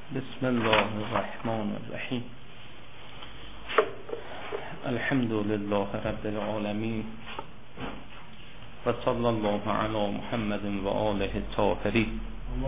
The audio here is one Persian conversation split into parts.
بسم الله الرحمن الرحیم. الحمد لله رب العالمین و صلی الله علی محمد و آله الطاهرین.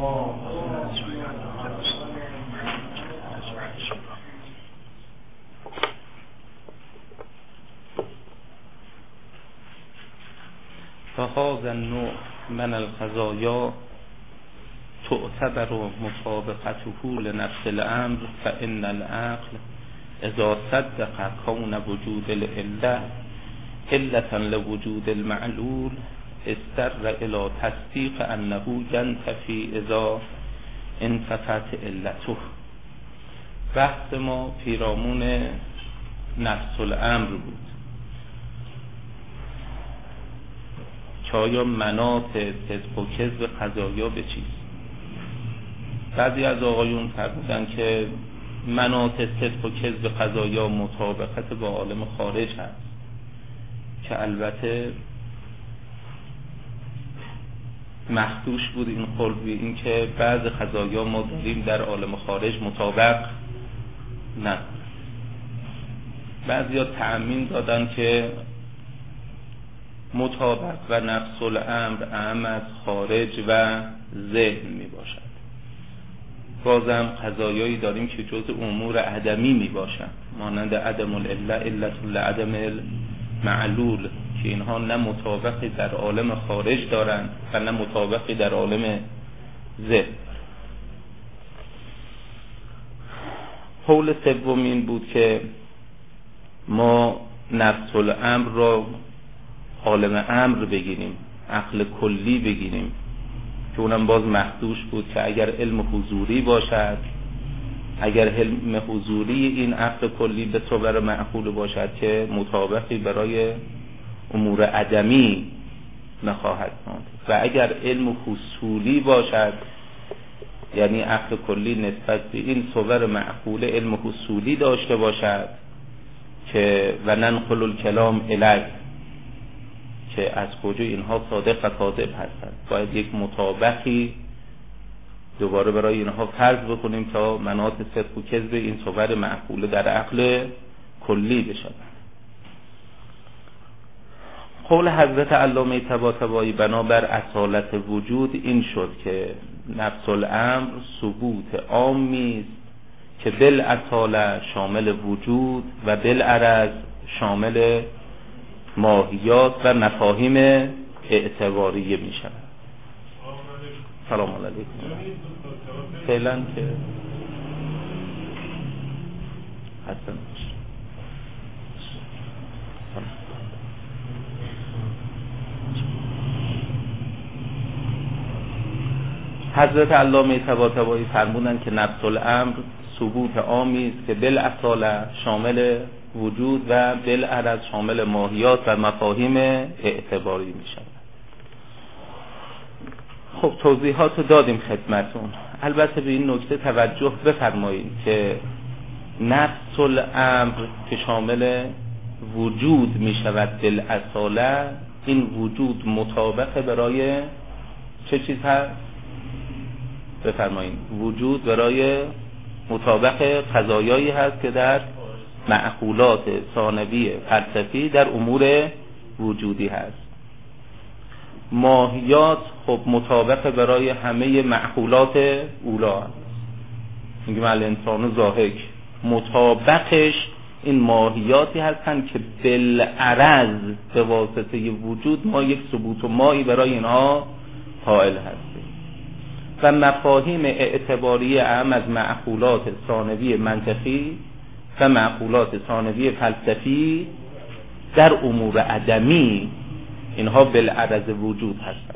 فهذا النوع من الخزایا تعتبر مطابقته لنفس الامر فإن العقل اذا صدق كون وجود العلة علة لوجود المعلول استر الى تصدیق انه ينتفي اذا انتفت علته. بحث ما پیرامون نفس الامر بود که آیا مناط کذب و کذب قضایا به چیست؟ بعضی از آقایون فرمودن که مناط کذب و کذب قضایا مطابقت با عالم خارج هست که البته مخدوش بود این قول به این که بعض قضایا ما داریم در عالم خارج مطابق نه. بعضی ها تعمیم دادن که مطابق و نفس الامر اهم از خارج و ذهن می باشد. بازم قضایایی داریم که جز امور عدمی می باشند، مانند عدم العله علت لعدم المعلول، که اینها نه مطابقی در عالم خارج دارند و نه مطابقی در عالم ذهن. قول سوم این بود که ما نفس الامر را عالم امر بگیریم، عقل کلی بگیریم، که اونم باز مخدوش بود که اگر علم حضوری باشد، اگر علم حضوری این عقل کلی به صور معقول باشد که مطابقی برای امور عدمی نخواهد ماند، و اگر علم حصولی باشد یعنی عقل کلی نسبت به این صور معقول علم حصولی داشته باشد که و ننقل الکلام الیه، که از کجا اینها صادق و کاذب هستند، باید یک مطابقی دوباره برای اینها فرض بکنیم تا مناط صدق و کذب این صور معقوله در عقل کلی بشود. قول حضرت علامه طباطبایی بنابر اصالت وجود این شد که نفس الامر ثبوت عامی است که بالاصاله شامل وجود و بالعرض شامل ماهیات و مفاهیم اعتباریه می شود. سلام علیکم. فعلا که حسن حضرت علامه طباطبایی فرمودند که نفس الامر ثبوت عامی است که بالاصاله شامل وجود و بالعرض شامل ماهیات و مفاهیم اعتباری می شود. خب توضیحات رو دادیم خدمتون. البته به این نکته توجه بفرمایید که نفس الامر که شامل وجود می شود بالاصاله، این وجود مطابق برای چه چیز هست؟ بفرمایید. وجود برای مطابق قضایایی هست که در معقولات ثانوی فلسفی در امور وجودی هست. ماهیات خب مطابق برای همه معقولات اولا هست. میگیم الانسان ضاحک، مطابقش این ماهیاتی هستند که بالعرض به واسطه وجود ما یک ثبوت و مایی برای اینها قائل هستیم. و مفاهیم اعتباری اهم از معقولات ثانوی منطقی و معقولات ثانوی فلسفی در امور عدمی اینها بالعرض وجود هستند.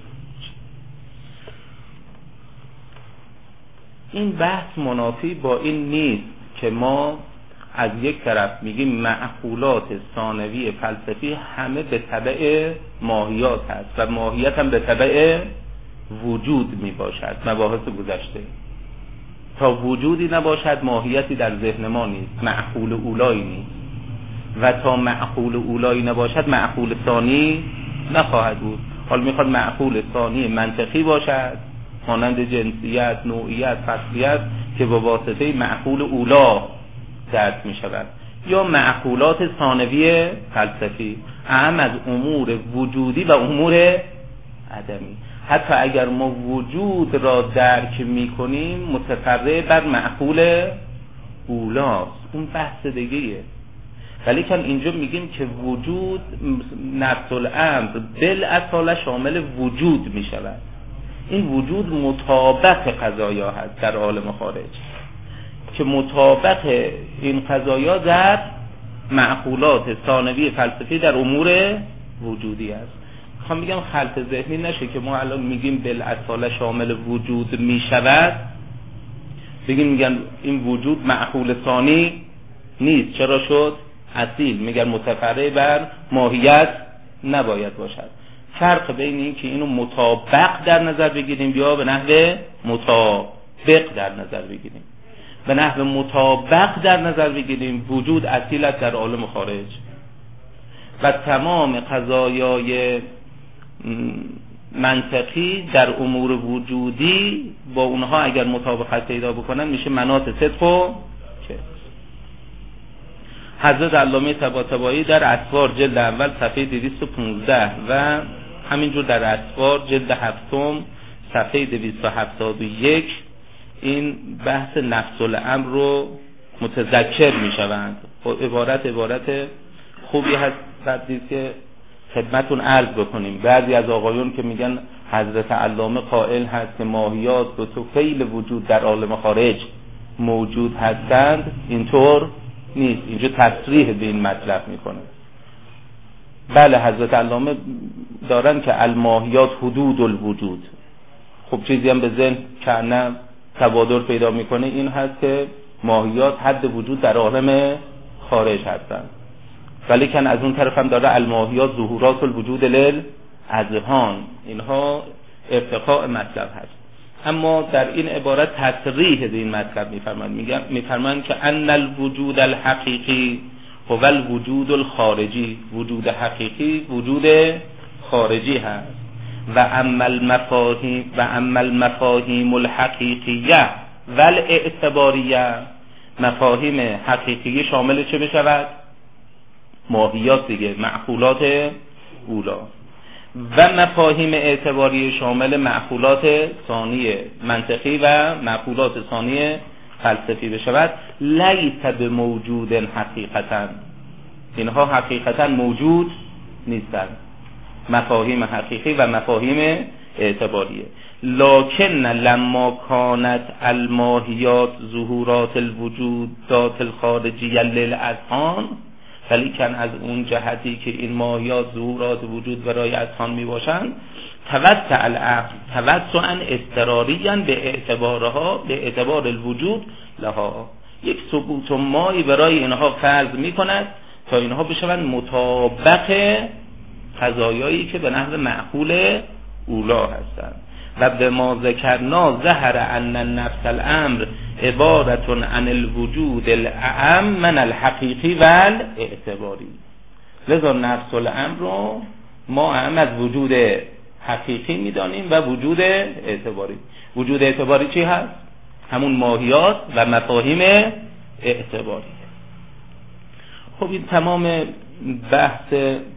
این بحث منافی با این نیست که ما از یک طرف میگیم معقولات ثانوی فلسفی همه به تبع ماهیات هست و ماهیت هم به تبع وجود می باشد. مباحث گذشته تا وجودی نباشد ماهیتی در ذهن ما نیست، معقول اولایی نیست، و تا معقول اولایی نباشد معقول ثانی نخواهد بود. حال میخواد معقول ثانی منطقی باشد مانند جنسیت، نوعیت، فصلیت، که به واسطه معقول اولا درک می شود، یا معقولات ثانوی فلسفی اهم از امور وجودی و امور عدمی. حتی اگر ما وجود را درک می کنیم متفرع بر معقول اولاست، اون بحث دیگه‌ایه. ولی که اینجا میگیم که وجود نفس الامر بالاصاله شامل وجود می شود. این وجود مطابق قضایا هست در عالم خارج، که مطابق این قضایا در معقولات ثانوی فلسفی در امور وجودی است. میخوام میگم خلط ذهنی نشه که ما الان میگیم بالاصاله شامل وجود می شود، میگن این وجود معقول ثانی نیست. چرا شد؟ اصیل. میگن متفرع بر ماهیت نباید باشد. فرق بین این که اینو مطابق در نظر بگیریم یا به نحو مطابق در نظر بگیریم. به نحو مطابق در نظر بگیریم وجود اصیل است در عالم خارج و تمام قضایای منطقی در امور وجودی با اونها اگر مطابقت پیدا بکنن میشه مناط صدق و کذب. حضرت علامه طباطبایی در اسفار جلد اول صفحه 215 و همینجور در اسفار جلد هفتم صفحه 271 این بحث نفس الامر رو متذکر میشوند. عبارت خوبی هست بعدی که خدمتون عرض بکنیم. بعضی از آقایون که میگن حضرت علامه قائل هست که ماهیات به طفیل وجود در عالم خارج موجود هستند، اینطور نیست. اینجا تصریح به این مطلب میکنه. بله حضرت علامه دارن که الماهیات حدود الوجود. خب چیزی هم به ذهن که نه تبادر پیدا میکنه این هست که ماهیات حد وجود در عالم خارج هستند، ولی کن از اون طرف هم داره الماهیات ظهورات الوجود للاذهان. اینها ارتقاء مطلب هست. اما در این عبارت تصریح به این مطلب میفرمایند که ان الوجود الحقیقی هو الوجود الخارجی. وجود حقیقی وجود خارجی هست. و اما المفاهیم الحقیقیه والاعتباریه، مفاهیم حقیقی شامل چه بشود؟ ماهیات دیگه، معقولات اولا. و مفاهیم اعتباری شامل معقولات ثانیه منطقی و معقولات ثانیه فلسفی بشود. لیس بموجود حقیقتا، اینها حقیقتا موجود نیستند، مفاهیم حقیقی و مفاهیم اعتباریه. لکن لما کانت الماهیات ظهورات الوجودات الخارجیه للاذهان، ولی کن از اون جهتی که این ماهیات ظهورات وجود برای اذهان می باشند، توسع العقل توسعا اضطراریا به اعتبار الوجود لها، یک ثبوت مایی برای اینها فرض می کند تا اینها بشوند مطابق قضایایی که به نحو معقول اولا هستند. و به ما ذکرنا ظهر ان نفس الامر عبارت عن الوجود الاعم من الحقیقی و الاعتباری. لذا نفس الامر رو ما اهم از وجود حقیقی میدانیم و وجود اعتباری. وجود اعتباری چی هست؟ همون ماهیات و مفاهیم اعتباری. خب این تمام بحث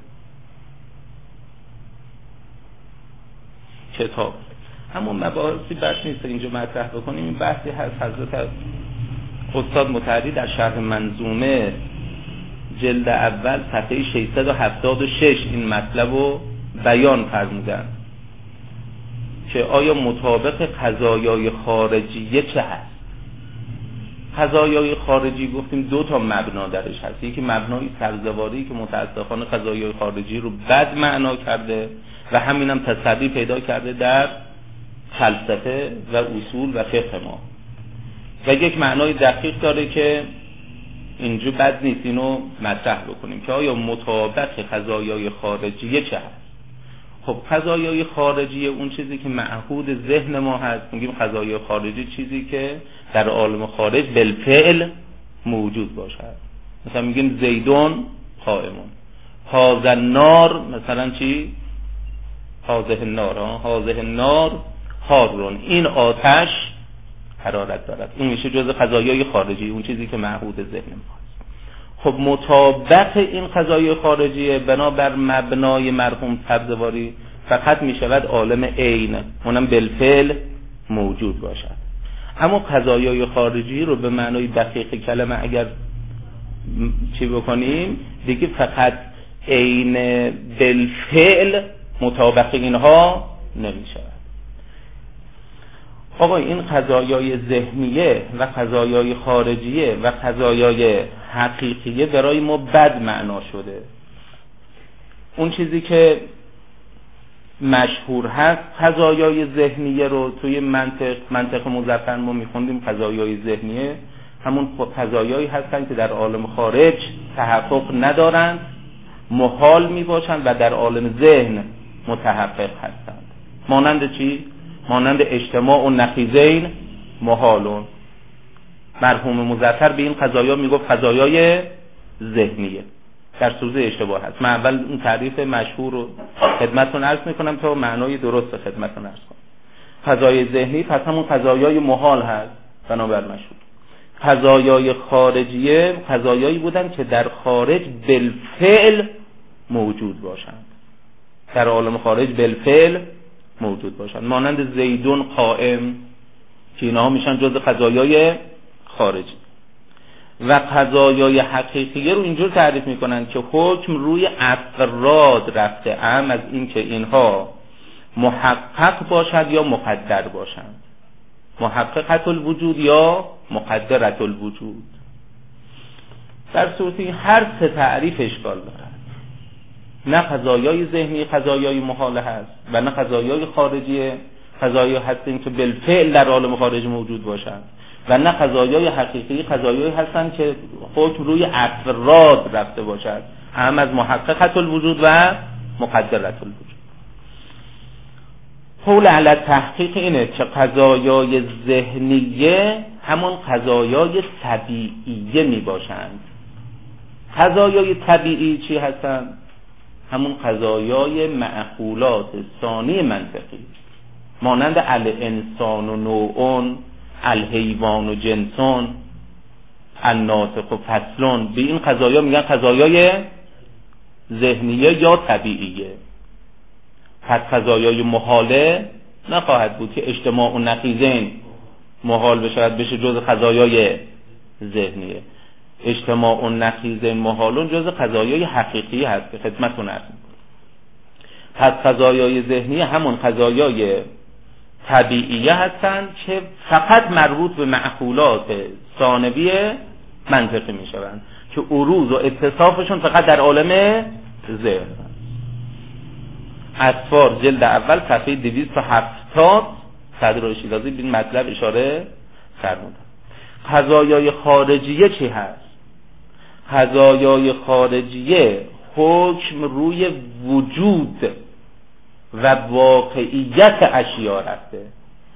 کتاب. اما مباحثی بحث نیست اینجا مطرح بکنیم. این بحثی هست حضرت استاد مطهری در شرح منظومه جلد اول صفحه 676 این مطلب رو بیان فرمودن که آیا مطابق قضایای خارجیه چه هست. قضایای خارجی گفتیم دو تا مبنا درش هست. یکی مبنای سرزواری که متاسفانه قضایای خارجی رو بد معنا کرده و همینم تسری پیدا کرده در فلسفه و اصول و فقه ما، و یک معنای دقیق داره که اینجا بد نیست اینو مطرح بکنیم که آیا مطابق قضایای خارجیه چه هست. خب قضایای خارجیه اون چیزی که معهود ذهن ما هست. میگیم قضایای خارجی چیزی که در عالم خارج بالفعل موجود باشد. مثلا میگیم زیدون قائمون، هذا النار، مثلا چی؟ هذه النار حارون، این آتش حرارت دارد. این میشه جزء قضایای خارجی، اون چیزی که معهود ذهن ماست. خب مطابق این قضایای خارجی بنابر مبنای مرحوم سبزواری فقط میشود عالم عین، اونم بالفعل موجود باشد. اما قضایای خارجی رو به معنای دقیق کلمه اگر چی بکنیم دیگه فقط عین بالفعل مطابق اینها نمیشود. آقا این قضایای ذهنیه و قضایای خارجیه و قضایای حقیقیه برای ما بد معنا شده. اون چیزی که مشهور هست قضایای ذهنیه رو توی منطق مظفر ما میخوندیم قضایای ذهنیه همون قضایایی هستن که در عالم خارج تحقق ندارند، محال میباشند و در عالم ذهن متحقق هستند. مانند چی؟ مانند اجتماع و نقیضین محالون. مرحوم مظفر به این قضایا میگفت قضایای ذهنیه، در صورت اشتباه هست. من اول اون تعریف مشهور رو خدمتتون عرض میکنم تا معنای درست خدمتتون عرض کنم. قضایای ذهنی پس همون قضایای محال هست بنابر مشهور. قضایای خارجیه قضایایی بودن که در خارج بالفعل موجود باشند، در عالم خارج بالفعل موجود باشند، مانند زیدون قائم که اینها میشن جز قضایای خارجی. و قضایای حقیقیه رو اینجور تعریف میکنن که حکم روی افراد رفته ام از این که اینها محقق باشد یا مقدر باشند، محققت الوجود یا مقدرت الوجود. در صورتی هر سه تعریف اشکال دارد، نه قضایای ذهنی قضایای محال هست و نه قضایای خارجی قضایایی هستن که بالفعل در عالم خارج موجود باشند و نه قضایای حقیقی قضایایی هستند که حکم روی افراد رفته باشد، هم از محققت الوجود و مقدرت الوجود. قول علی تحقیق اینه که قضایای ذهنیه همون قضایای طبیعیه می باشند. قضایای طبیعی چی هستند؟ همون قضایای معقولات ثانی منطقی، مانند الانسان و نوعون، الحیوان و جنسون، الناطق و فصلون. به این قضایا میگن قضایای ذهنیه یا طبیعیه. پس قضایای محاله نخواهد بود که اجتماع و نقیضین محال بشه جز قضایای ذهنیه. اجتماع و نقیضین محالون جز قضایای حقیقی هست که خدمتتون عرض می‌کنم. پس قضایای ذهنیه همون قضایای طبیعیه هستند که فقط مربوط به معقولات ثانوی منطقی میشوند که عروض و اتصافشون فقط در عالم ذهن. اطفار جلد اول صفحه 270 صدر شیرازی به این مطلب اشاره فرمودن. قضایای خارجیه چی هست؟ قضایای خارجیه حکم روی وجود و واقعیت اشیا رفته.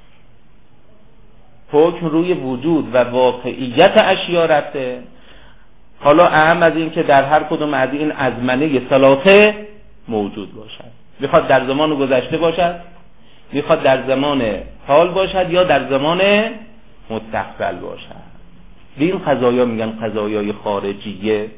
حکم روی وجود و واقعیت اشیا رفته. حالا اهم از این که در هر کدوم از این ازمنه ثلاثه موجود باشد، میخواد در زمان گذشته باشد، میخواد در زمان حال باشد یا در زمان مستقبل باشد. به این قضایا میگن قضایای خارجیه.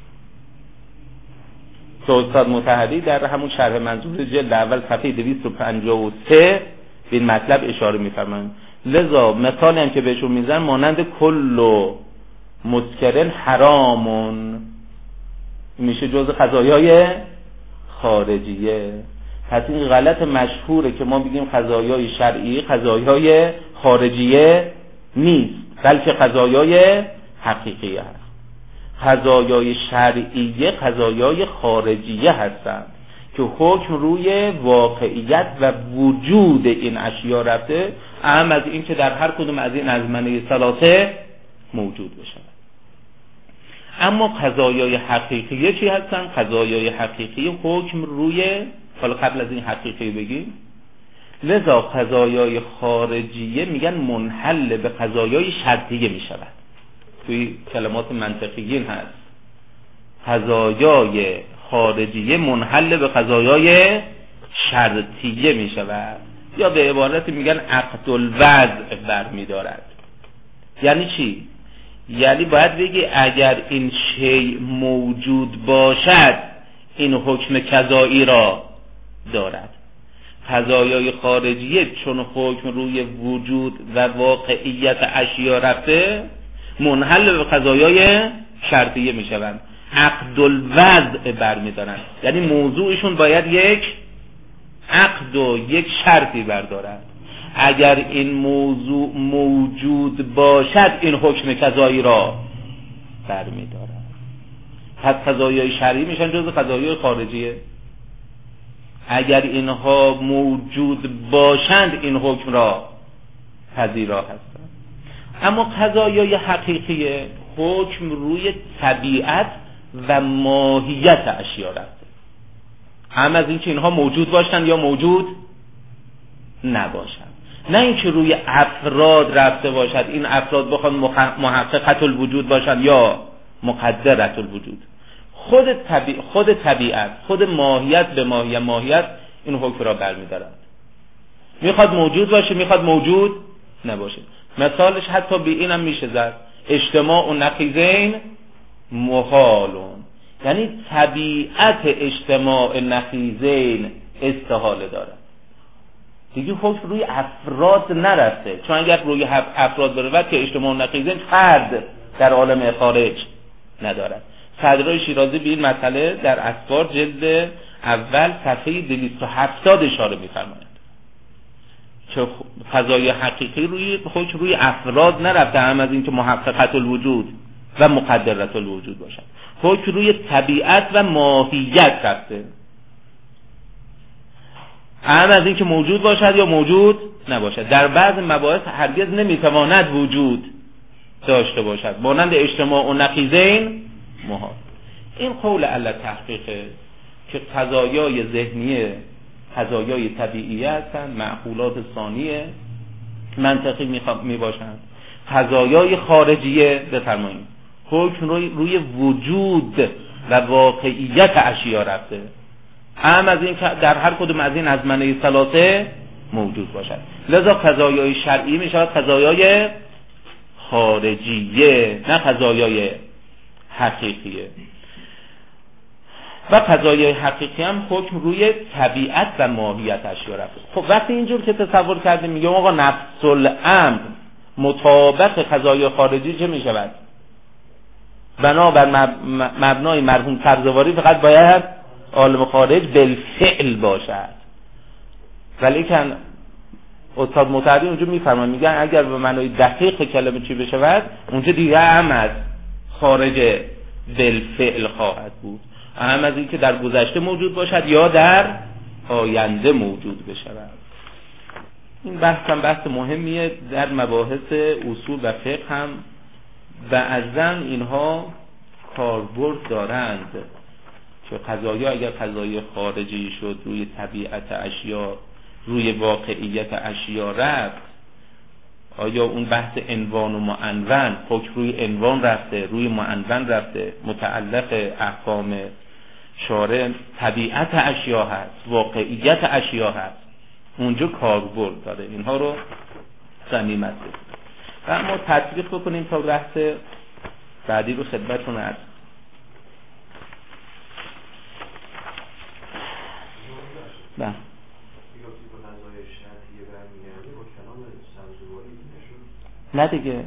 استاد مطهری در همون شرح منظور جلد اول صفحه 253 به این مطلب اشاره میفرمایند. لذا مثالی هم که بهشون میزنن مانند کل مسکرن حرامون میشه جز قضایای خارجیه. پس این غلط مشهوره که ما بگیم قضایای شرعی قضایای خارجیه نیست، بلکه قضایای حقیقیه هست. قضایای شرعیه قضایای خارجیه هستند که حکم روی واقعیت و وجود این اشیا رفته، اهم از این که در هر کدوم از این ازمنه ثلاثه موجود بشه. اما قضایای حقیقیه چی هستن؟ قضایای حقیقی حکم روی، حالا قبل از این حقیقی بگیم، لذا قضایای خارجیه میگن منحل به قضایای شرطیه میشود. توی کلمات منطقیین هست قضایای خارجیه منحل به قضایای شرطیه میشود، یا به عبارت میگن عقد الوضع برمیدارد. یعنی چی؟ یعنی باید بگی اگر این شیء موجود باشد این حکم قضایی را دارد. قضایای خارجیه چون حکم روی وجود و واقعیت اشیا رفته منحل به قضایای شرطیه می شوند، عقد الوضع برمیدارن، یعنی موضوعشون باید یک عقد و یک شرطی بردارد. اگر این موضوع موجود باشد این حکم قضایی را برمیدارد. پس قضایای شرعی میشن جزء قضایای خارجیه. اگر اینها موجود باشند این حکم را پذیرا هستند. اما قضایای حقیقیه حکم روی طبیعت و ماهیت اشیا رفته، هم از اینکه اینها موجود باشند یا موجود نباشند، نه اینکه روی افراد رفته باشد این افراد بخوان محققت الوجود باشند یا مقدرت الوجود. خود طبیعت، خود ماهیت به ماهیت این حکم را برمی‌دارد. میخواد موجود باشه، میخواد موجود نباشه. مثالش حتی به اینم میشه زد اجتماع و نقیضین محالون، یعنی طبیعت اجتماع نقیضین استحاله دارد. دیگه حکم روی افراد نرفته، چون اگر روی افراد برود که اجتماع نقیضین فرد در عالم خارج ندارد. صدرای شیرازی به این مسئله در اسفار جلد اول صفحه 270 اشاره می‌فرمایند که قضای حقیقی روی حکم روی افراد نرفته، هم از اینکه محققت الوجود و مقدرت الوجود باشد، حکم روی طبیعت و ماهیت رفته، هم از اینکه موجود باشد یا موجود نباشد. در بعض مباحث هرگز نمیتواند وجود داشته باشد، مانند اجتماع و نقیضین محال. این قول علی تحقیقه که قضایای ذهنیه قضایای طبیعی هستند، معقولات ثانیه منطقی می باشند. قضایای خارجیه بفرمایید حکم روی وجود و واقعیت اشیا رفته، هم از این که در هر کدوم از این ازمنه ثلاثه موجود باشد. لذا قضایای شرعی می شود قضایای خارجیه نه قضایای حقیقیه. و قضایای حقیقی هم حکم روی طبیعت و ماهیت اشیا رفته. خب وقتی اینجور که تصور کردیم میگم آقا نفس الامر مطابق قضایای خارجی چه می شود؟ بنابر مبنای مرحوم سبزواری فقط باید عالم خارج بالفعل باشد. ولیکن استاد متحری اونجا میفرمان میگن اگر به معنای دقیق کلمه چی بشود اونجا دیگه هم از خارج بالفعل خواهد بود، هم از این که در گذشته موجود باشد یا در آینده موجود بشود. این بحث هم بحث مهمیه در مباحث اصول و فقه هم بعضن اینها کاربرد دارند که قضایا اگر قضای خارجی شد روی طبیعت اشیا روی واقعیت اشیا رفت، آیا اون بحث عنوان و معنون حکم روی عنوان رفته روی معنون رفته، متعلق احکام شارع طبیعت اشیا هست واقعیت اشیا هست، اونجا کاربرد داره. اینها رو غنیمت بدید و اما تطبیق بکنیم تا بحث بعدی رو خدمتتون عرض. بله نه دیگه،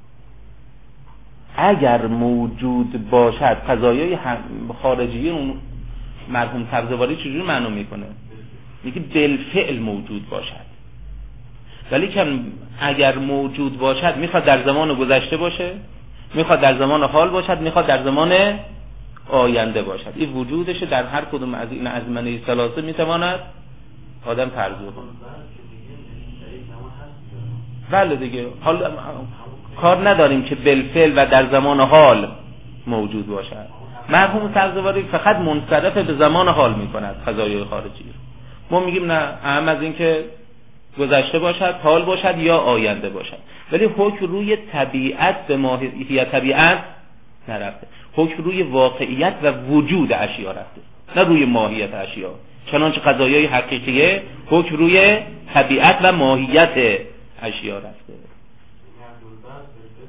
اگر موجود باشد قضایای خارجی اون مرحوم سبزواری چجوری معنی میکنه؟ میگه بالفعل موجود باشد، ولی که اگر موجود باشد میخواد در زمان گذشته باشه، میخواد در زمان حال باشد، میخواد در زمان آینده باشد. این وجودش در هر کدوم از این ازمنه ثلاثه میتواند آدم ترجمه کنه. بله دیگه، حال کار نداریم که بالفعل و در زمان حال موجود باشد. مرحوم سبزواری فقط منصرف به زمان حال میکند قضایای خارجی. ما میگیم نه، اهم از این که گذشته باشد، حال باشد یا آینده باشد. ولی حکم روی طبیعت به ماهیت طبیعت نرفته، حکم روی واقعیت و وجود اشیا رفته، نه روی ماهیت اشیا. چنانچه قضایای حقیقیه حکم روی طبیعت و ماهیت اشیا رفته.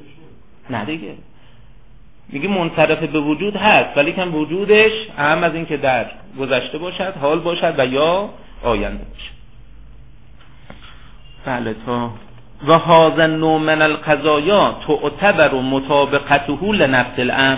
نه دیگه، میگه منصرف به وجود هست ولی کن وجودش اهم از این که در گذشته باشد، حال باشد و یا آینده باشد. بله تا و هذا النوع من القضایا تعتبر مطابقته لنفس الامر.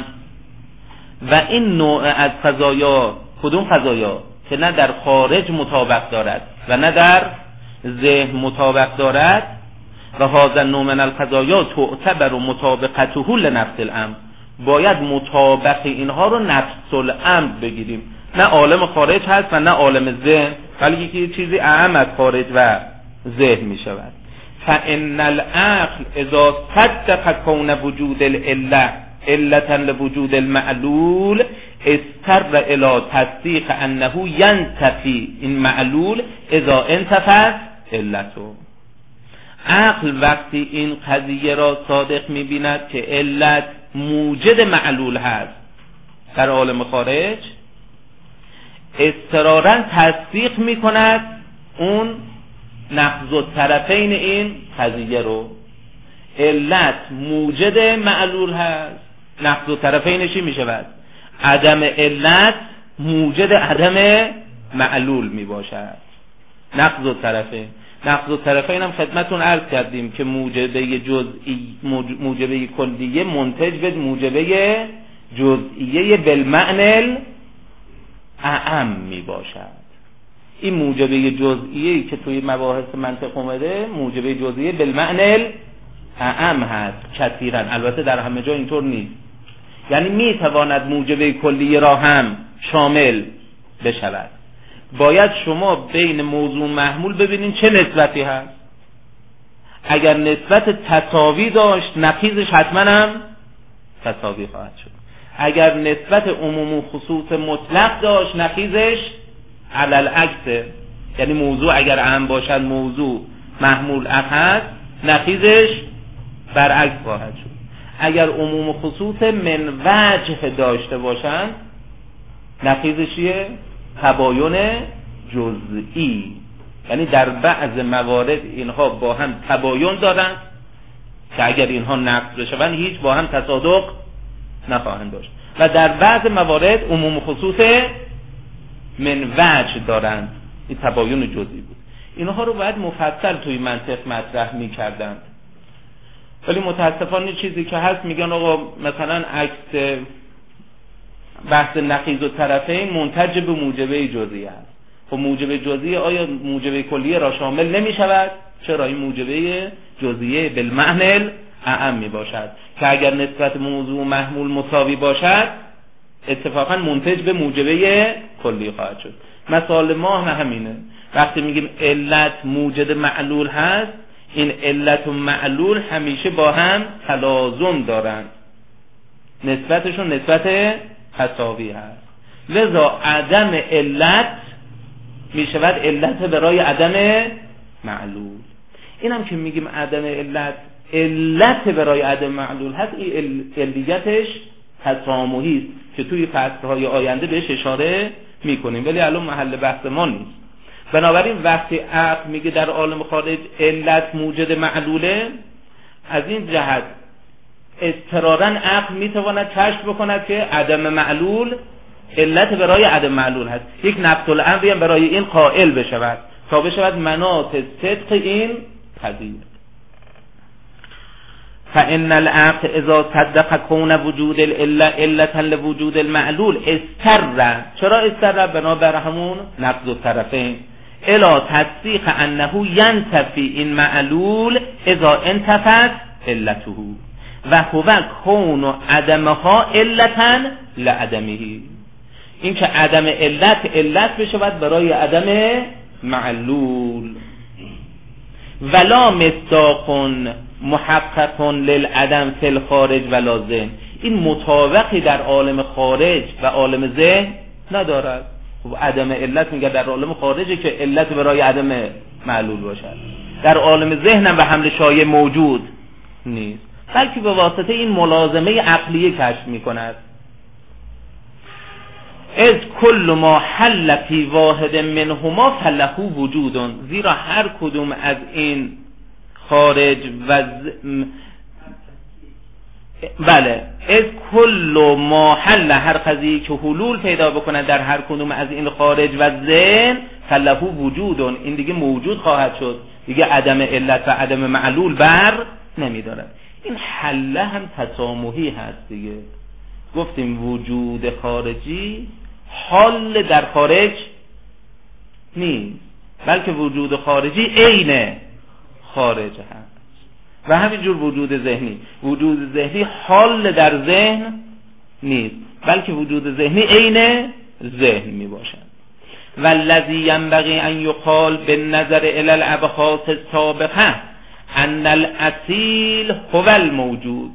و این نوع از قضایا، کدوم قضایا؟ که نه در خارج مطابق دارد و نه در ذهن مطابق دارد. و هذا النوع من القضایا تعتبر مطابقته لنفس الامر، باید مطابق اینها رو نفس الامر بگیریم، نه عالم خارج هست و نه عالم ذهن، بلکه یه چیزی اهم از خارج و ذهن می شود. فإن العقل اذا صدق كون وجود العلة علة لوجود المعلول استر الى تصدیق انه ينتفي این معلول اذا انتفت علته. عقل وقتی این قضیه را صادق می بیند که علت موجد معلول هست در عالم خارج، اضطراراً تصدیق می کند اون نقض الطرفین این قضیه رو. علت موجد معلول هست، نقض الطرفین چی می شود؟ عدم علت موجد عدم معلول می باشد. نقض الطرفین، نقض الطرفین هم خدمتون عرض کردیم که موجبه جزئی، موجبه کلیه منتج به موجبه جزئیه بالمعنى اعم می باشد. این موجبه جزئیه‌ای که توی مباحث منطق اومده موجبه جزئیه بالمعنى اعم هست کثیرا، البته در همه جا اینطور نیست. یعنی می تواند موجبه کلیه را هم شامل بشود. باید شما بین موضوع محمول ببینین چه نسبتی هست. اگر نسبت تساوی داشت نقیضش حتما هم تساوی خواهد شد. اگر نسبت عموم و خصوص مطلق داشت نقیضش علل عکسه، یعنی موضوع اگر اهم باشد موضوع محمول اخذ نقیضش برعکس خواهد شد. اگر عموم و خصوص من وجه داشته باشند نقیضش چیه؟ تباین جزئی، یعنی در بعض موارد اینها با هم تباین دارند که اگر اینها نقض بشوند هیچ با هم تصادق نخواهند داشت، و در بعض موارد عموم و خصوص من وجه دارند. این تباین جزئی بود. اینها رو باید مفصل توی منطق مطرح می‌کردند، ولی متاسفانه چیزی که هست میگن آقا مثلا عکس بحث نقیض و طرفین منتج به موجبه جزئی است. خب موجبه جزئی آیا موجبه کلیه را شامل نمی شود؟ چرا؟ این موجبه جزئیه بالمعنى اعم می باشد که اگر نسبت موضوع محمول مساوی باشد اتفاقا منتج به موجبه کلی خواهد شد. مثال ما همینه. وقتی میگیم علت موجد معلول هست، این علت و معلول همیشه با هم تلازم دارند، نسبتشون نسبت تساوی هست. لذا عدم علت می شود علت برای عدم معلول. اینم که میگیم عدم علت برای عدم معلول هست، این علیتش تسامحی است که توی فصلهای آینده بهش اشاره میکنیم، ولی الان محل بحث ما نیست. بنابراین وقتی عقل میگه در عالم خارج علت موجد معلوله، از این جهت اضطراراً عقل میتواند کشف بکند که عدم معلول علت برای عدم معلول هست. یک نفس الامری هم برای این قائل بشود تا بشود مناط صدق این قضیه. فإن العقل اذا صدق كون وجود العلة علة لوجود المعلول استر. چرا استر؟ بنابر همون نقض الطرفین الی تصدیق انه ینتفی این معلول اذا انتفت علته و هو کون عدمها علتا لعدمه. این که عدم علت بشود برای عدم معلول. ولا مصداق محقق للعدم فی الخارج ولا ذهن. این مطابقی در عالم خارج و عالم ذهن ندارد. خب عدم علت میگه در عالم خارجی که علت برای عدم معلول باشد، در عالم ذهن هم به حمل شایع موجود نیست، بلکه به واسطه این ملازمه عقلیه کشف میکند. از کل ما حل فی واحد منهما فله وجود. زیرا هر کدوم از این خارج و بله، از کل ما حل، هر قضیه که حلول پیدا بکنه در هر کدوم از این خارج و ذهن، فله وجودون، این دیگه موجود خواهد شد، دیگه عدم علت و عدم معلول بر نمیدارد. این حله هم تسامحی هست دیگه. گفتیم وجود خارجی حال در خارج نیست، بلکه وجود خارجی عین خارج هست. و همینجور وجود ذهنی، وجود ذهنی حال در ذهن نیست، بلکه وجود ذهنی عین ذهن می باشد. والذی ینبغی ان یقال بالنظر الی الابحاث السابقه ان الاصیل هو الموجود.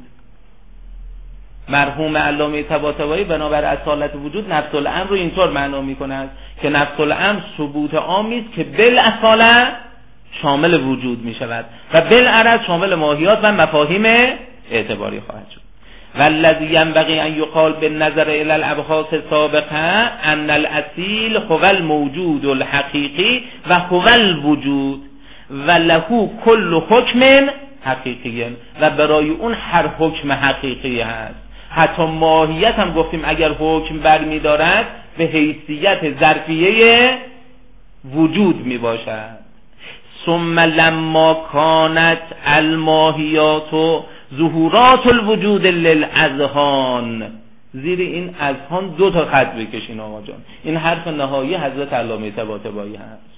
مرحوم علامه طباطبایی بنابر اصالت وجود نفس الامر رو اینطور معنا می‌کند که نفس الامر ثبوت عامی است که بالاصاله شامل وجود می‌شود و بالعرض شامل ماهیات و مفاهیم اعتباری خواهد شد. والذی ینبغی ان یقال بالنظر الی الابحاث السابقه ان الاصیل هو الموجود الحقیقی و هو الوجود و له کل حکم حقیقی، و برای اون هر حکم حقیقی هست. حتی ماهیت هم گفتیم اگر حکم برمی‌دارد به حیثیت ظرفیه وجود می باشد. ثم لما کانت الماهیات و ظهورات الوجود للاذهان، زیر این اذهان دو تا خط بکشین آقا جان، این حرف نهایی حضرت علامه طباطبایی هست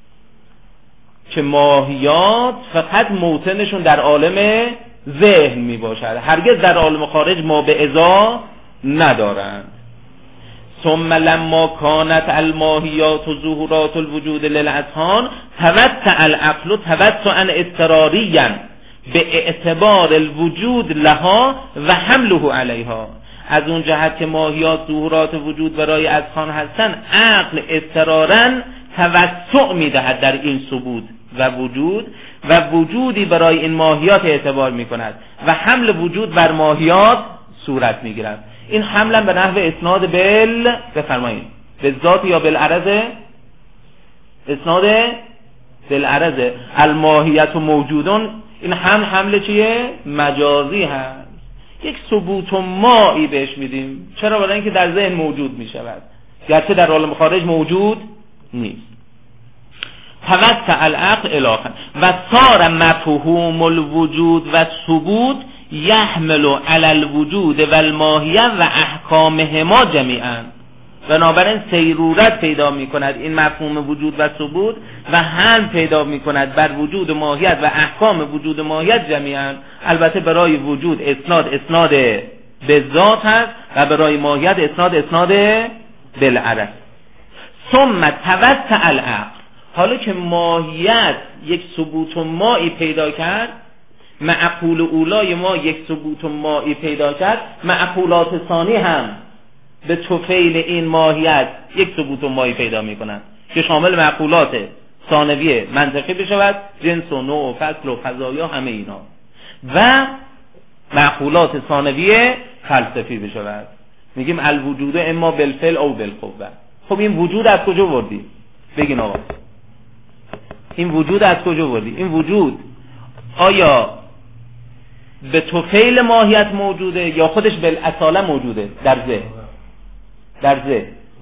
که ماهیات فقط موطنشون در عالم ذهن می باشد، هرگز در عالم خارج ما به ازا ندارند. ثم لما کانت الماهیات و ظهورات الوجود للاذهان توسع العقل توسعا اضطراریا به اعتبار الوجود لها و حمله علیها. از اون جهت که ماهیات ظهورات وجود برای اذهان هستند، عقل اضطراراً توسع میدهد در این ثبوت و وجود و وجودی برای این ماهیات اعتبار میکند و حمل وجود بر ماهیات صورت میگیرد. این حملا به نحو اسناد بفرمایید به ذات یا بالعرض، اسناد بالعرض الماهیت و موجودون، این حمل چیه؟ مجازی هست. یک ثبوت و مایی بهش میدیم. چرا؟ برای اینکه در ذهن موجود میشود، گرچه در عالم خارج موجود نیست. توسع العقل الاخر و صار مفهوم الوجود و ثبوت یحمل علی الوجود و الماهیه و احکامهما جمیعا. بنابراین سیرورت پیدا می کند این مفهوم وجود و ثبوت و هم پیدا می کند بر وجود ماهیت و احکام وجود ماهیت جمیعا. البته برای وجود اسناد به ذات هست و برای ماهیت اسناد بالعرض. ثم توسع العقل، حالا که ماهیت یک ثبوت و مایی پیدا کرد، معقول اولای ما یک ثبوت و مایی پیدا کرد، معقولات ثانی هم به طفیل این ماهیت یک ثبوت و مایی پیدا می کنند که شامل معقولات ثانویه منطقی بشود، جنس و نوع و فصل و فضایا همه اینا، و معقولات ثانویه فلسفی بشود. میگیم الوجود اما بالفعل او بالقوه. خب این وجود از کجا بردی؟ بگین آقا، این وجود از کجا بردی؟ این وجود آیا به طفیل ماهیت موجوده یا خودش بالاصاله موجوده در ذهن؟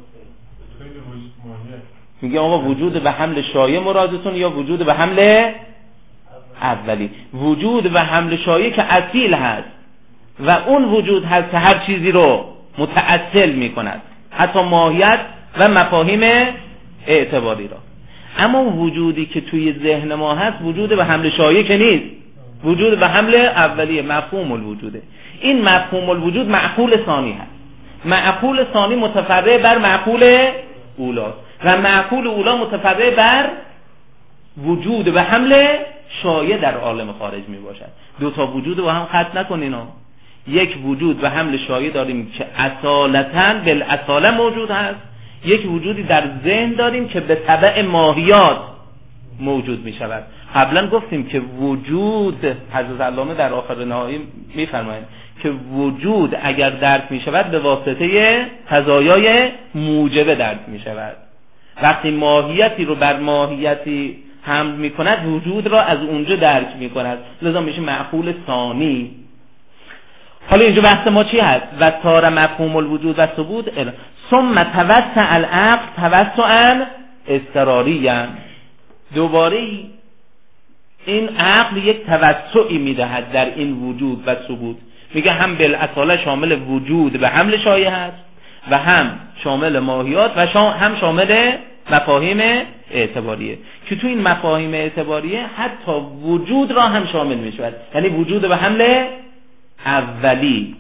میگه آقا وجود به حمل شایع مرادتون یا وجود به حمل اولی؟ وجود به حمل شایع که اصیل هست و اون وجود هست که هر چیزی رو متأصل میکند، حتی ماهیت و مفاهیم اعتباری را. اما وجودی که توی ذهن ما هست وجود به حمل شایع که نیست، وجود به حمل اولیه، مفهوم الوجوده. این مفهوم الوجود معقول ثانی هست. معقول ثانی متفرع بر معقول اولاست و معقول اولا متفرع بر وجود به حمل شایع در عالم خارج می باشد. دو تا وجود با هم خط نکنین. یک وجود به حمل شایع داریم که اصالتاً بالاصاله موجود هست، یک وجودی در ذهن داریم که به تبع ماهیات موجود می شود. قبلا گفتیم که وجود، حضرت علامه در آخر نهایی می فرمایند که وجود اگر درک می شود به واسطه تزایای موجبه درک می شود. وقتی ماهیتی رو بر ماهیتی حمل می کند، وجود را از اونجا درک می کند، لذا میشه معقول ثانی. حالا اینجا بحث ما چی هست؟ و تار مفهوم الوجود و ثبوت ثم توسع العقل توسعا اضطراریا. دوباره این عقل یک توسعی میدهد در این وجود و ثبوت، میگه هم بالاصاله شامل وجود و حمل شایعه هست و هم شامل ماهیات و هم شامل مفاهیم اعتباریه، که تو این مفاهیم اعتباریه حتی وجود را هم شامل میشود، یعنی وجود و حمل اولی.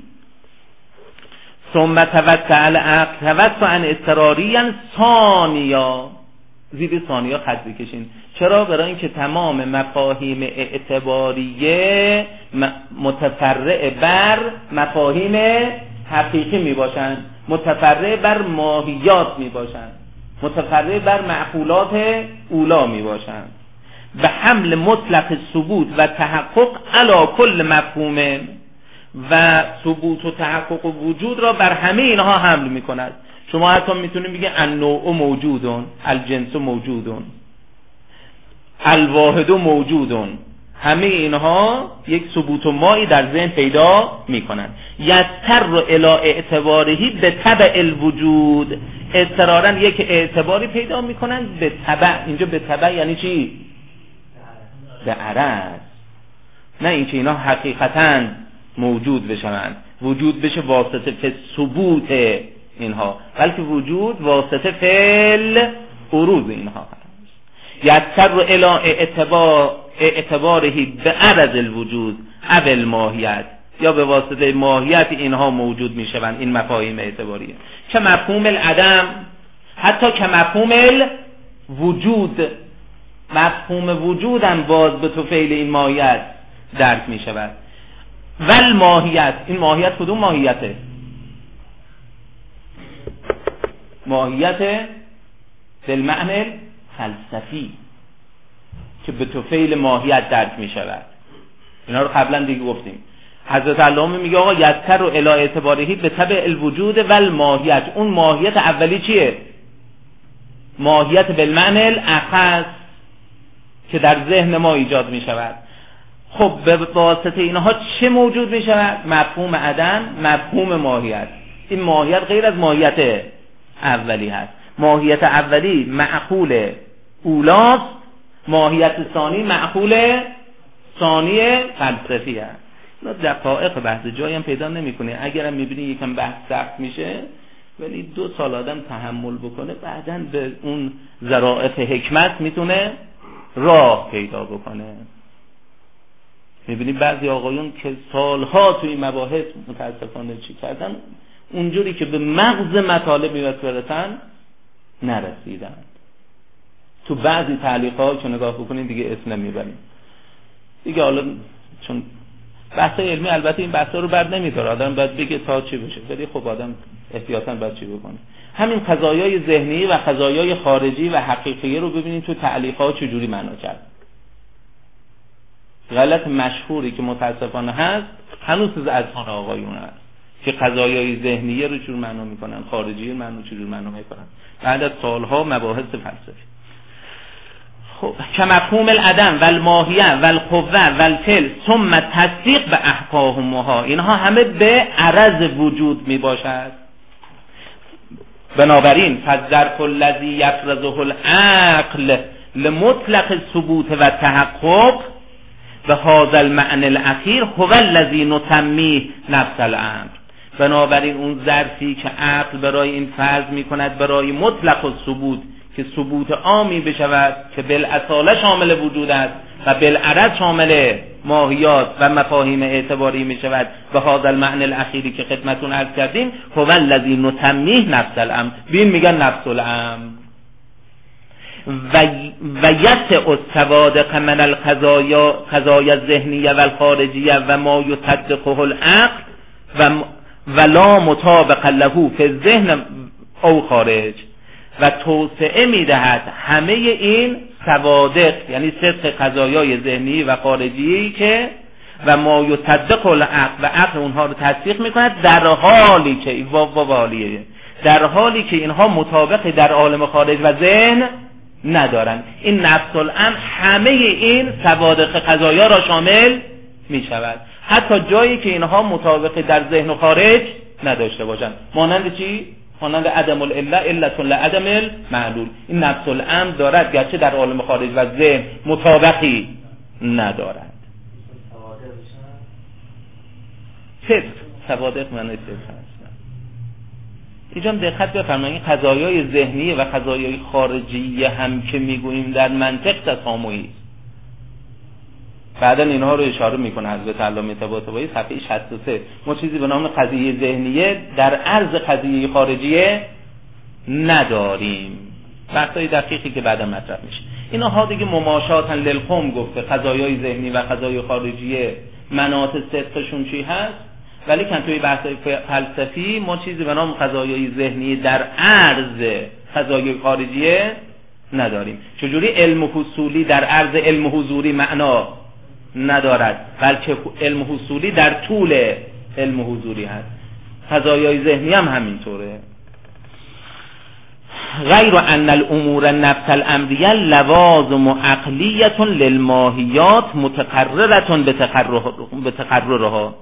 ثم توسع العقل توسعا اضطراریا ثانیا، زیر ثانیا خط بکشین. چرا؟ برای اینکه تمام مفاهیم اعتباریه متفرع بر مفاهیم حقیقی می باشند، متفرع بر ماهیات می باشند، متفرع بر معقولات اولا می باشند. به حمل مطلق ثبوت و تحقق علی کل مفهوم، و ثبوت و تحقق و وجود را بر همه اینها حمل می کند. شما حتی میتونید بگید النوع موجودون، الجنس موجودون، الواحد موجودون، همه اینها یک ثبوت و مایی در ذهن پیدا میکنن. یضطر الی اعتبارهی به تبع الوجود، اضطرارا یک اعتباری پیدا میکنن به تبع. اینجا به تبع یعنی چی؟ به عرض، نه اینکه اینا حقیقتا موجود بشن، وجود بشه واسطه به ثبوت اینها، بلکه وجود واسطه فعل عروض اینها هست. یضطر الی اعتبارهی به عرض الوجود او الماهیت، یا به واسطه ماهیت اینها موجود میشوند این مفاهیم اعتباریه، که مفهوم العدم، حتی که مفهوم الوجود، مفهوم وجودم باز به طفیل این ماهیت درک میشود. ول ماهیت، این ماهیت کدوم ماهیته؟ ماهیت بالمعنی فلسفی که به طفیل ماهیت درک می شود. اینا رو قبلا دیگه گفتیم. حضرت علامه میگه آقا یضطر الی اعتبارهی به تبع الوجود و الماهیت. اون ماهیت اولی چیه؟ ماهیت بالمعنی الاخص که در ذهن ما ایجاد می شود. خب به واسطه اینها چه موجود می شود؟ مفهوم عدم، مفهوم ماهیت. این ماهیت غیر از ماهیت اولی هست. ماهیت اولی معقول اولاست، ماهیت ثانی معقول ثانی فلسفی هست. اینا دقایق بحث جایی هم پیدا نمی‌کنه. اگرم می‌بینی یکم بحث سخت میشه، ولی 2 سال آدم تحمل بکنه، بعداً به اون ظرافت حکمت میتونه راه پیدا بکنه. می‌بینی بعضی آقایون که سالها توی این مباحث متاسفانه چی کردن، اونجوری که به مغز مطالب میرسن نرسیدن. تو بعضی تعلیقات که نگاه بکنین دیگه اسم نمیبریم دیگه. حالا چون بحث علمی البته این بحثا رو بر نمیداره، آدم باید بگه تا چی بشه، ولی خب آدم احتیاطاً باید چی بکنه. همین قضایای ذهنی و قضایای خارجی و حقیقی رو ببینین تو تعلیقات چجوری معنا کرد. غلط مشهوری که متاسفانه هست هنوز از اذهان آقایون هست که قضایای ذهنیه رو چجور معنا میکنن، خارجی رو چجور معنا میکنن بعد از سالها مباحث فلسفی. خب که مفهوم العدم و الماهیه و القوه و الفعل ثم تصدیق به احکامها، اینها همه به عرض وجود میباشد. بنابراین فالظرف الذی یفرضه العقل لمطلق ثبوت و تحقق و هذا المعنى الاخیر هو الذی نسمیه نفس الامر. بنابراین اون ظرفی که عقل برای این فرض میکند برای مطلق و ثبوت که ثبوت عامی بشود که بالاصاله شامل وجود است و بالعرض شامل ماهیات و مفاهیم اعتباری میشود و هذا المعنى الاخیری که خدمتتون عرض کردیم هو الذی نسمیه نفس الامر، بین میگن نفس الامر. و یسع الصوادق من القضایا الذهنیه و الخارجیه و ما یصدقه العقل و لا مطابق له فی الذهن او خارج، و توسعه میدهد همه این صوادق یعنی صدق قضایای ذهنی و خارجی که و ما یصدق العقل و عقل اونها رو تصدیق میکند در حالی که در حالی که اینها مطابق در عالم خارج و ذهن ندارن. این نفس الامر همه این صوادق قضایا را شامل می شود. حتی جایی که اینها مطابق در ذهن و خارج نداشته باشن. مانند چی؟ مانند عدم العله علت لعدم المعلول. این نفس الامر دارد گرچه در عالم خارج و ذهن مطابقی ندارد. فقه سوادق من فقه اینجا دقت بفرمایید، قضایای ذهنی و قضایای خارجی هم که میگوییم در منطق تسامحی. بعدن اینها رو اشاره میکنه حضرت علامه طباطبایی صفحه 63. ما چیزی به نام قضیه ذهنیه در عرض قضیه خارجیه نداریم. بحثای دقیقی که بعدا مطرح میشه. اینها دیگه مماشاتاً للقوم گفته قضایای ذهنی و قضایای خارجیه مناط صدقشون چی هست، ولی که توی بحثای فلسفی ما چیزی به نام قضایای ذهنی در عرض قضایای خارجیه نداریم. چجوری علم حصولی در عرض علم حضوری معنا ندارد، بلکه علم حصولی در طول علم حضوری هست. قضایای ذهنی هم همینطوره. غیر ان الامور نفس الامریه لوازم عقلیه للماهیات متقرره بتقررها.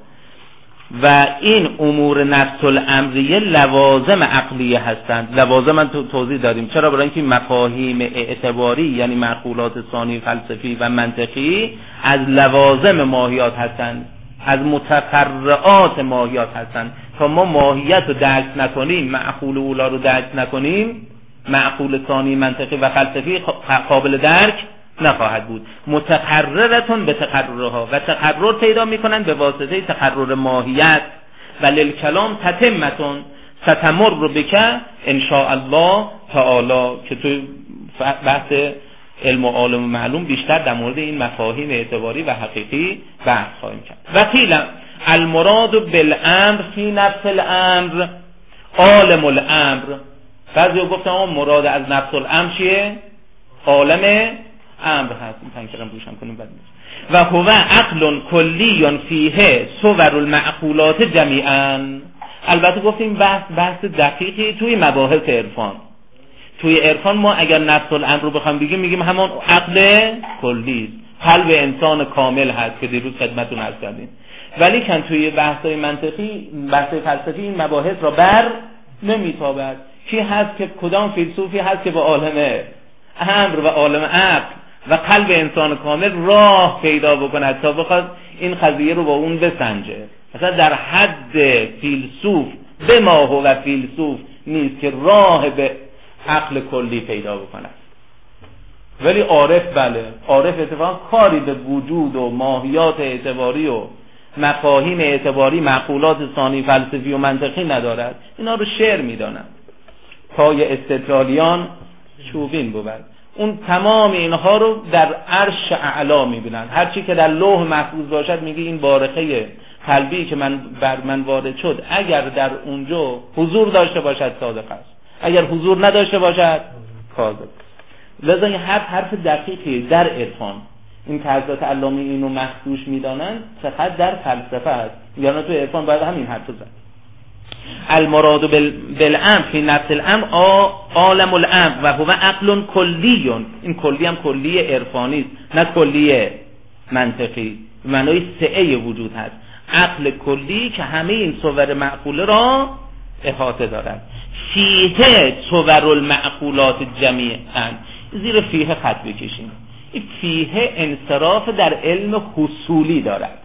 و این امور نفس الامریه لوازم عقلیه هستند. لوازم من توضیح دادیم چرا؟ برای اینکه مفاهیم اعتباری یعنی معقولات ثانی فلسفی و منطقی از لوازم ماهیات هستند، از متفرعات ماهیات هستند. تا ما ماهیت رو درک نکنیم، معقول اولا رو درک نکنیم، معقول ثانی منطقی و فلسفی قابل درک نخواهد بود. متقررتون به تقررها و تقرر پیدا میکنن به واسطه تقرر ماهیت. و للکلام تتمتون ستمر بک ان شاء الله تعالی، که تو بحث علم و عالم و معلوم بیشتر در مورد این مفاهیم اعتباری و حقیقی بحث خواهیم کرد. و قیل المراد بالامر فی نفس الامر عالم الامر. بعضی گفتن مراد از نفس الامر چیه؟ عالم امر هست. این تنکرم روشن کنیم بعد. و هو عقل کلی فیه صور المعقولات جمیعا. البته گفتیم بحث دقیقی توی مباحث عرفان. توی عرفان ما اگر نفس الامر رو بخوام بگیم میگیم همون عقل کلی است، قلب انسان کامل هست که دیروز خدمتتون عرض کردیم. ولی کن توی بحث‌های منطقی، بحث‌های فلسفی این مباحث را بر نمیتابد. کی هست که کدام فیلسوفی هست که با عالم امر و عالم عقل و قلب انسان کامل راه پیدا بکند تا بخواد این قضیه رو با اون بسنجه؟ مثلا در حد فیلسوف به ما هو فیلسوف نیست که راه به عقل کلی پیدا بکند. ولی عارف بله، عارف اتفاقا کاری به وجود و ماهیات اعتباری و مفاهیم اعتباری، معقولات ثانی فلسفی و منطقی ندارد. اینا رو شعر میدانند. پای استدلالیان چوبین بود. اون تمام اینها رو در عرش اعلا میبینند. هر چی که در لوح محفوظ باشد میگه این بارقه قلبی که بر من وارد شد اگر در اونجا حضور داشته باشد صادق است، اگر حضور نداشته باشد کاذب. لذا این حرف دقیقی در عرفان. این که حضرت علامه اینو مخدوش میدانند چقدر در فلسفه است. یعنی تو عرفان باید همین حرف زد. المراد بالامر فی نفس الامر عالم الامر و هو عقل کلی. این کلی هم کلی عرفانی است، نه کلی منطقی. معنای سعه وجود هست. عقل کلی که همه این صور معقوله را احاطه دارد. فیه صور المعقولات جمیعا. زیر فیه خط بکشیم. این فیه انصراف در علم حصولی دارد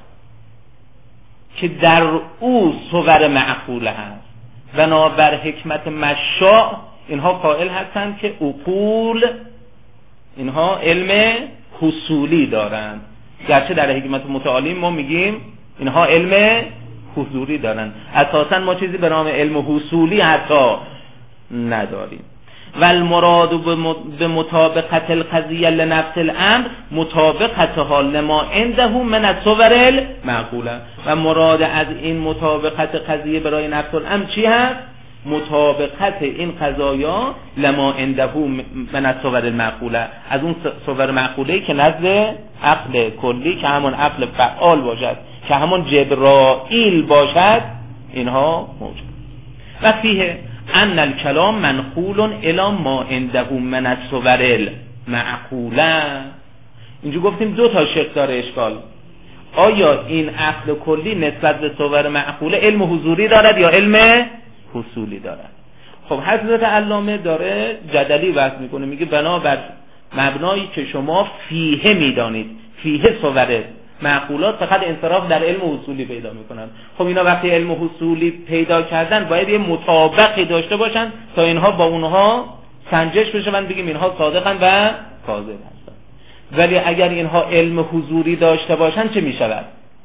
که در او صور معقوله هست. بنابر حکمت مشاع اینها قائل هستند که عقول اینها علم حصولی دارند، گرچه در حکمت متعالی ما میگیم اینها علم حضوری دارند. اساسا ما چیزی به نام علم حصولی حتی نداریم. و المراد به مطابقت القضیه لنفس الامر مطابقتها لما عنده من الصور المعقوله. و مراد از این مطابقت قضیه برای نفس الامر چی هست؟ مطابقت این قضایا لما عنده من الصور المعقوله، از اون صور معقوله که نزد عقل کلی که همون عقل فعال باشد، که همون جبرائیل باشد، اینها موجود. و فیه ان الکلام منقول الی ما عنده من الصور المعقوله. اینجا گفتیم دو تا شکل داره اشکال. آیا این عقل کلی نسبت به صور معقوله علم حضوری دارد یا علم حصولی دارد؟ خب حضرت علامه داره جدلی بحث میکنه، میگه بنابر مبنایی که شما فیه میدانید، فیه صور معقولات فقط انصراف در علم حصولی پیدا میکنن. خب اینا وقتی علم حصولی پیدا کردن باید یه مطابقی داشته باشن تا اینها با اونها سنجش بشه، من بگیم اینها صادقن و کاذب هستن. ولی اگر اینها علم حضوری داشته باشن چه میشود؟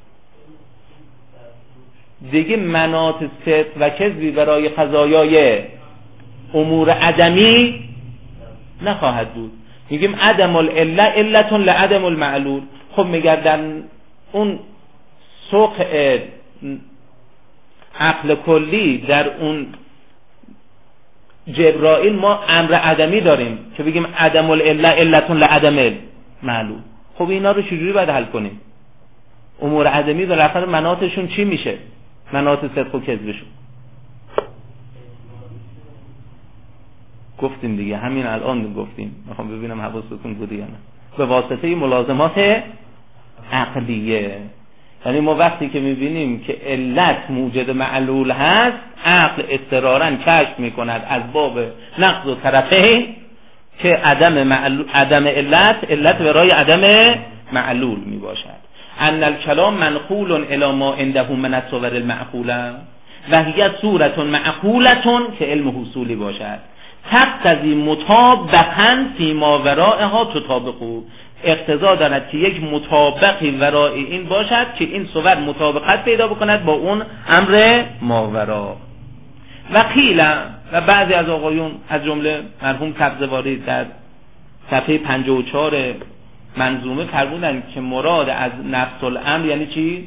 دیگه مناط صدق و کذبی برای قضایای امور عدمی نخواهد بود. میگیم عدم العله علت لعدم المعلول. خب میگه در اون سوق عقل کلی، در اون جبرائیل ما امر عدمی داریم که بگیم عدم العله علت لعدم المعلول. خب اینا رو چجوری باید حل کنیم؟ امور عدمی بالاخره مناطشون چی میشه؟ مناط صدق و کذبشون گفتیم دیگه، همین الان گفتیم، میخوام ببینم حواستون بوده یا نه. به واسطه ملازمات عقلیه. یعنی ما وقتی که میبینیم که علت موجد معلول هست، عقل اضطراراً کشف میکند از باب نقض و طرفین که عدم علت برای عدم معلول میباشد. ان الکلام منقول الی ما عنده من الصور المعقوله و هی صورت معقوله که علم حصولی باشد، تقتضی مطابقا فی ما ورائها تطابقو، اقتضا دارد که یک مطابقی ورای این باشد که این صور مطابقت پیدا بکند با اون امر ماورا. و قیل، و بعضی از آقایون از جمله مرحوم سبزواری در صفحه 54 منظومه فرمودند که مراد از نفس الامر یعنی چی؟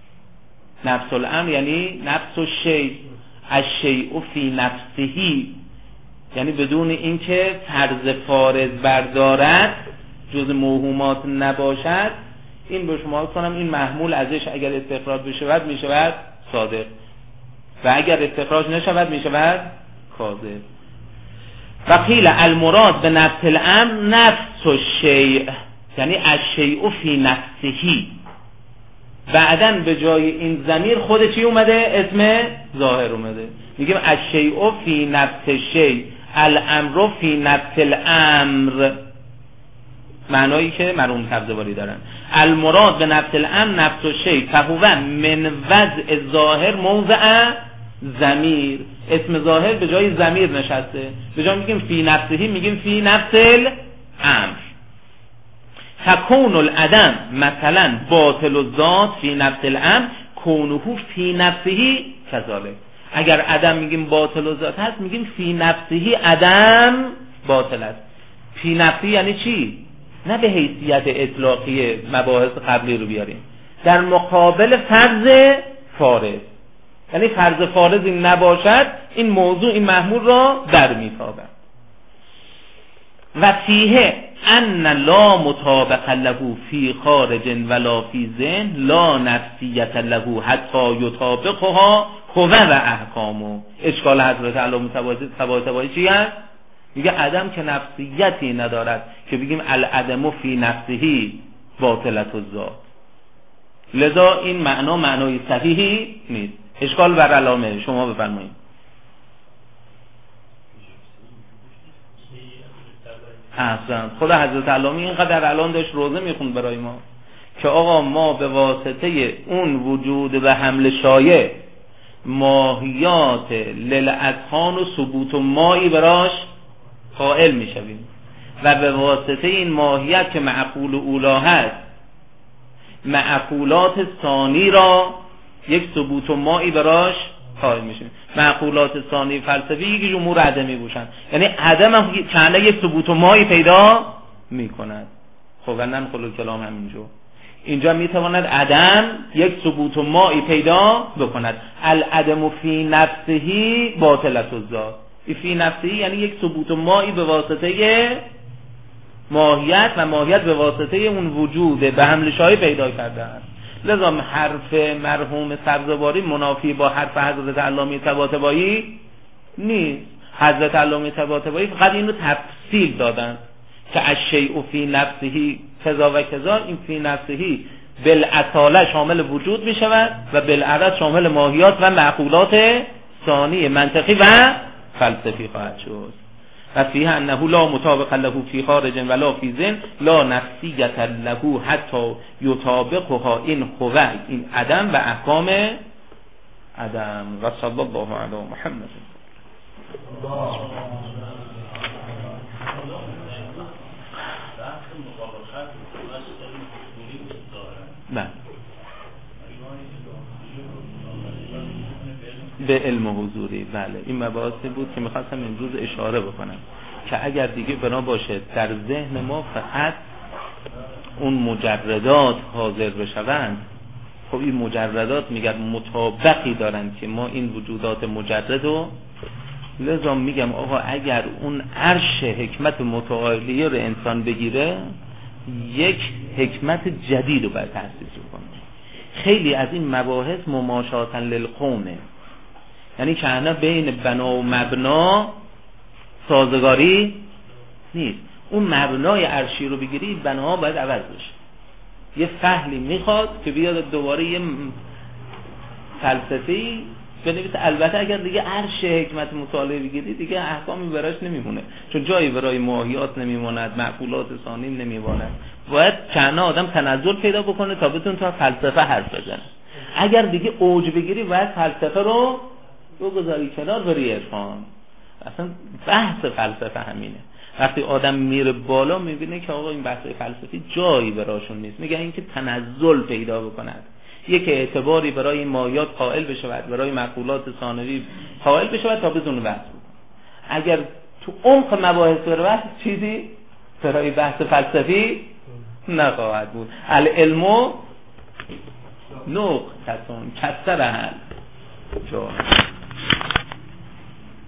نفس الامر یعنی نفس الشیء، الشیء فی نفسه، یعنی بدون اینکه فرض فارض بردارد، جز موهومات نباشد. این به شما کنم این محمول ازش اگر استخراج بشود میشود صادق و اگر استخراج نشود میشود کاذب. و قیل المراد به نفس الامر نفس الشیء یعنی الشیء فی نفسه. بعداً به جای این ضمیر خود چی اومده؟ اسم ظاهر اومده. میگیم الشیء فی نفس الشیء، الامر فی نفس الامر، معنایی که مرحوم سبزواری دارن. المراد به نفس الامر نفس الشیء فهو من وضع ظاهر موضع ضمیر، اسم ظاهر به جای ضمیر نشسته. به جای میگیم فی نفسه میگیم فی نفس الامر. تکون العدم مثلا باطل الذات فی نفس الامر کونه فی نفسه کذالک. اگر عدم میگیم باطل الذات هست، میگیم فی نفسه عدم باطل است. فی نفسه یعنی چی؟ نه به حیثیت اطلاقی مباحث قبلی رو بیاریم، در مقابل فرض فارض. یعنی فرض فارض این نباشد، این موضوع این محمول را در میتابد. و فیه ان لا مطابق له فی خارج ولا فی ذهن لا نفسیت له حتی یطابقها هو و احکامو. اشکال حضرت علامه طباطبایی چی هست؟ میگه عدم که نفسیتی ندارد که بگیم العدم فی نفسه باطلت الذات، لذا این معنا معنای صحیحی نیست. اشکال بر علامه، شما بفرمایید. احسن. خدا حضرت علامه اینقدر الان داشت روزه میخوند برای ما که آقا ما به واسطه اون وجود و حمل شایع ماهیات للأذهان و ثبوت و مایی براش قائل میشویم و به واسطه این ماهیت که معقول اولا هست، معقولات ثانی را یک ثبوت و مایی براش قائل میشیم. معقولات ثانی فلسفی یک امور عدمی باشن، یعنی عدم هم چنده یک ثبوت و مایی پیدا میکند. خب و ننقل کلام همینجا، اینجا میتواند عدم یک ثبوت و مایی پیدا بکند. العدم فی نفسه باطلت الذات، فی نفسه یعنی یک ثبوت و مایی به واسطه ماهیت و ماهیت به واسطه اون وجود به حمل شایع پیدا کرده است. لذا حرف مرحوم سبزواری منافی با حرف حضرت علامه طباطبایی نیست. حضرت علامه طباطبایی فقط اینو تفصیل دادن که الشیء فی نفسه کذا و کذا، این فی نفسه بالاصاله شامل وجود می شود و بالعرض شامل ماهیات و معقولات ثانی منطقی و فلسفی خواهد شد. و فیه انه لا مطابق له فی خارج ولا فی ذهن لا نفسیت له حتی یطابقها این هو، این عدم و احکام عدم. و صلی الله علی محمد. بله به علم حضوری. بله این مباحثی بود که میخواستم امروز اشاره بکنم که اگر دیگه بنا باشه در ذهن ما فقط اون مجردات حاضر بشوند، خب این مجردات میگن مطابقی دارن که ما این وجودات مجرد رو، لذا میگم آقا اگر اون عرش حکمت متعالیه رو انسان بگیره یک حکمت جدید رو باید تأسیس کنه. خیلی از این مباحث مماشاتا للقومه، یعنی که انا بین بنا و مبنا سازگاری نیست. اون مبنای عرشی رو بگیری بناها باید عوض بشه. یه فهلی میخواد که بیاد دوباره یه فلسفه‌ای بنویسه. البته اگر دیگه عرش حکمت مطالعه بگیری دیگه احکامی براش نمیمونه، چون جایی برای ماهیات نمیموند، معقولات ثانی نمیموند. باید چند آدم تنزل پیدا بکنه تا بتون تا فلسفه حرف بزنه. اگر دیگه اوج بگیری باید فلسفه رو بگذاری کنار بری عرفان. اصلا بحث فلسفه همینه. وقتی آدم میره بالا میبینه که آقا این بحث فلسفی جایی براشون نیست، میگه این که تنزل پیدا بکند، یک اعتباری برای مایات قائل بشود، برای معقولات ثانوی قائل بشود تا بتونه بحث بکنه. اگر تو عمق مباحث بحث چیزی برای بحث فلسفی نخواهد بود. العلم نقطتون کسر حل